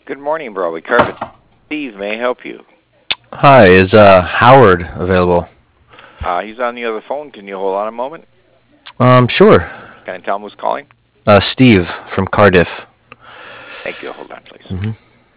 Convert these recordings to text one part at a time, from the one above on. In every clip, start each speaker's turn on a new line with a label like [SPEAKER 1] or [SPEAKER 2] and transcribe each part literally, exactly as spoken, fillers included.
[SPEAKER 1] Good morning, Broadway Carpet. Steve, may I help you?
[SPEAKER 2] Hi, is uh, Howard available?
[SPEAKER 1] Uh, he's on the other phone. Can you hold on a moment?
[SPEAKER 2] Um, sure.
[SPEAKER 1] Can I tell him who's calling?
[SPEAKER 2] Uh, Steve from Cardiff.
[SPEAKER 1] Thank you. Hold on, please.
[SPEAKER 2] Mm-hmm.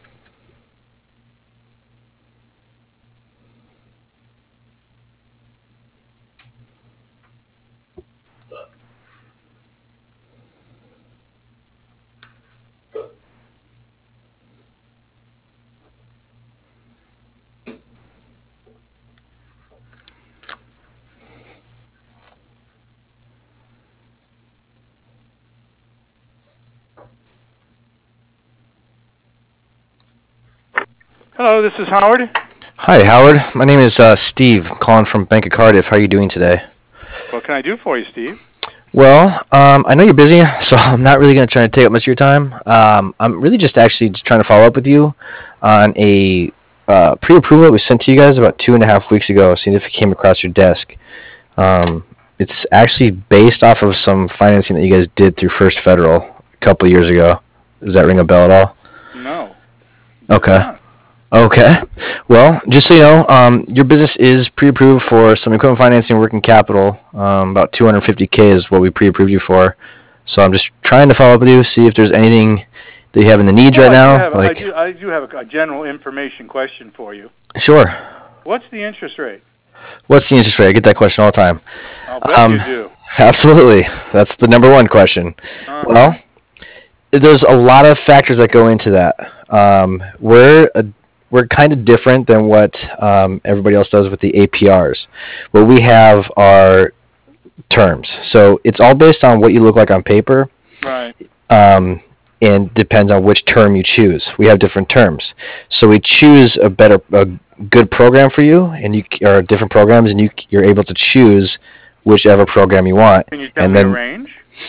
[SPEAKER 3] Hello, this is Howard.
[SPEAKER 2] Hi, Howard. My name is uh, Steve, calling from Bank of Cardiff. How are you doing today?
[SPEAKER 3] What can I do for you, Steve?
[SPEAKER 2] Well, um, I know you're busy, so I'm not really going to try to take up much of your time. Um, I'm really just actually just trying to follow up with you on a uh, pre-approval that was sent to you guys about two and a half weeks ago, seeing if it came across your desk. Um, it's actually based off of some financing that you guys did through First Federal a couple of years ago. Does that ring a bell at all?
[SPEAKER 3] No.
[SPEAKER 2] Okay.
[SPEAKER 3] Not.
[SPEAKER 2] Okay. Well, just so you know, um, your business is pre-approved for some equipment financing, working capital. Um, about two hundred fifty K is what we pre-approved you for. So I'm just trying to follow up with you, see if there's anything that you have in the needs
[SPEAKER 3] Well,
[SPEAKER 2] right
[SPEAKER 3] I do
[SPEAKER 2] now.
[SPEAKER 3] have,
[SPEAKER 2] Like,
[SPEAKER 3] I do, I do have a, a general information question for you.
[SPEAKER 2] sure.
[SPEAKER 3] What's the interest rate?
[SPEAKER 2] What's the interest rate? I get that question all the time.
[SPEAKER 3] I'll bet
[SPEAKER 2] Um,
[SPEAKER 3] you do.
[SPEAKER 2] Absolutely. That's the number one question.
[SPEAKER 3] Uh-huh.
[SPEAKER 2] Well, there's a lot of factors that go into that. Um, we're a We're kind of different than what um, everybody else does with the A P Rs. What we have are terms. So it's all based on what you look like on paper,
[SPEAKER 3] Right.
[SPEAKER 2] um, and depends on which term you choose. We have different terms. So we choose a better, a good program for you, and you or different programs, and you you're able to choose whichever program you want.
[SPEAKER 3] Can you tell
[SPEAKER 2] and
[SPEAKER 3] me
[SPEAKER 2] then
[SPEAKER 3] a range?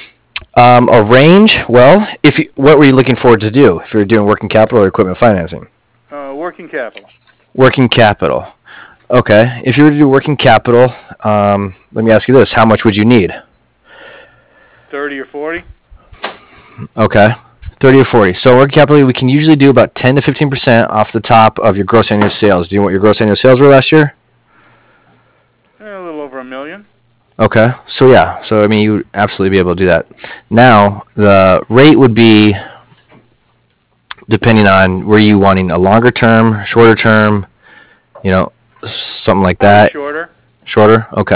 [SPEAKER 2] um, a range. Well, if you, what were you looking forward to do? If you're doing working capital or equipment financing?
[SPEAKER 3] Uh, working capital.
[SPEAKER 2] Working capital. Okay. If you were to do working capital, um, let me ask you this: how much would you need?
[SPEAKER 3] Thirty or forty?
[SPEAKER 2] Okay. Thirty or forty. So working capital, we can usually do about ten to fifteen percent off the top of your gross annual sales. Do you know what your gross annual sales were last year?
[SPEAKER 3] Eh, a little over a million.
[SPEAKER 2] Okay. So yeah. So I mean, you would absolutely be able to do that. Now the rate would be depending on were you wanting a longer term, shorter term, you know, something like that.
[SPEAKER 3] Shorter.
[SPEAKER 2] Shorter? Okay.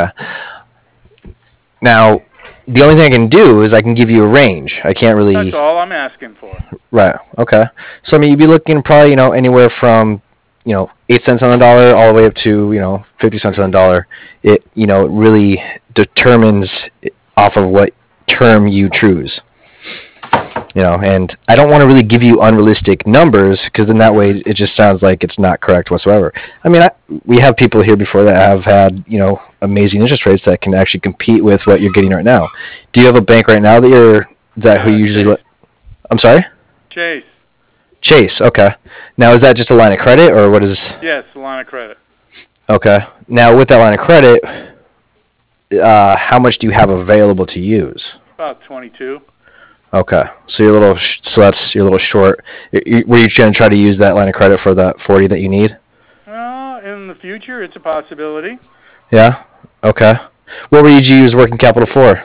[SPEAKER 2] Now, the only thing I can do is I can give you a range. I can't really...
[SPEAKER 3] That's all I'm asking for.
[SPEAKER 2] Right. Okay. So, I mean, you'd be looking probably, you know, anywhere from, you know, eight cents on the dollar all the way up to, you know, fifty cents on the dollar. It, you know, really determines off of what term you choose. You know, and I don't want to really give you unrealistic numbers because then that way it just sounds like it's not correct whatsoever. I mean, I, we have people here before that have had, you know, amazing interest rates that can actually compete with what you're getting right now. Do you have a bank right now that you're, is that who
[SPEAKER 3] Uh,
[SPEAKER 2] you usually,
[SPEAKER 3] Chase.
[SPEAKER 2] let, I'm sorry?
[SPEAKER 3] Chase.
[SPEAKER 2] Chase, okay. Now, is that just a line of credit or what is,
[SPEAKER 3] Yes, line of credit.
[SPEAKER 2] okay. Now, with that line of credit, uh, how much do you have available to use?
[SPEAKER 3] About twenty-two.
[SPEAKER 2] Okay, so you're a little, sh- so that's you're a little short. Y- y- Were you trying to try to use that line of credit for that forty that you need?
[SPEAKER 3] Well, in the future, it's a possibility.
[SPEAKER 2] Yeah. Okay. What would you use working capital for?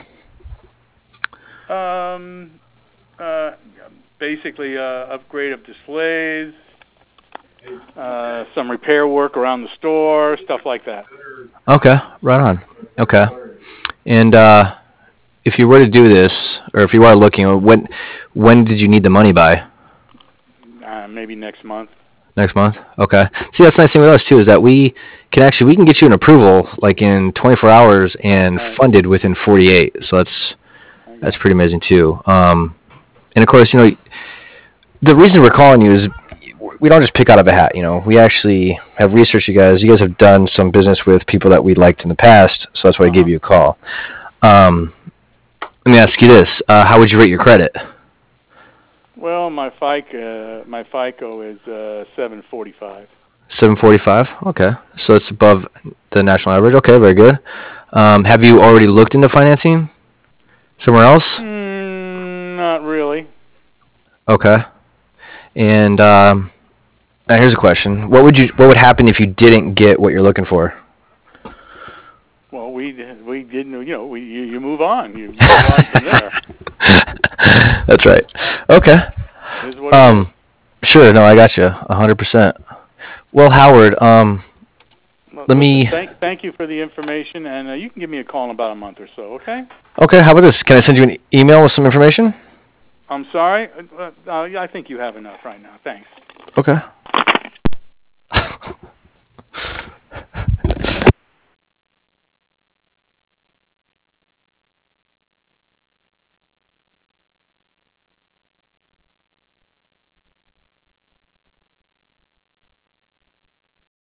[SPEAKER 3] Um, uh, basically, uh, upgrade of displays, uh, some repair work around the store, stuff like that.
[SPEAKER 2] Okay, right on. Okay. And uh, if you were to do this, or if you are looking, when when did you need the money by?
[SPEAKER 3] Uh, maybe next month.
[SPEAKER 2] Next month. Okay. See, that's the nice thing with us too is that we can actually we can get you an approval like in twenty-four hours and
[SPEAKER 3] Right.
[SPEAKER 2] funded within forty-eight. So that's
[SPEAKER 3] Okay.
[SPEAKER 2] that's pretty amazing too. Um, and of course, you know, the reason we're calling you is we don't just pick out of a hat. You know, we actually have researched you guys. You guys have done some business with people that we liked in the past, so that's why I gave
[SPEAKER 3] Uh-huh.
[SPEAKER 2] you a call. Um, let me ask you this: uh, how would you rate your credit?
[SPEAKER 3] Well, my FICO, my FICO is uh, seven forty-five.
[SPEAKER 2] seven forty-five. Okay, so it's above the national average. Okay, very good. Um, have you already looked into financing somewhere else?
[SPEAKER 3] Mm, not really.
[SPEAKER 2] Okay. And um, now here's a question: What would you What would happen if you didn't get what you're looking for?
[SPEAKER 3] Well, we we didn't. You know, we you, you move on. You move on from there.
[SPEAKER 2] That's right. Okay.
[SPEAKER 3] Is what it
[SPEAKER 2] Um,
[SPEAKER 3] is.
[SPEAKER 2] sure. No, I got you. A hundred percent. Well, Howard. Um,
[SPEAKER 3] Well,
[SPEAKER 2] let me-
[SPEAKER 3] listen, Thank, thank you for the information, and uh, you can give me a call in about a month or so. Okay.
[SPEAKER 2] okay. How about this? Can I send you an email with some information?
[SPEAKER 3] I'm sorry. Uh, uh, I think you have enough right now. Thanks.
[SPEAKER 2] Okay.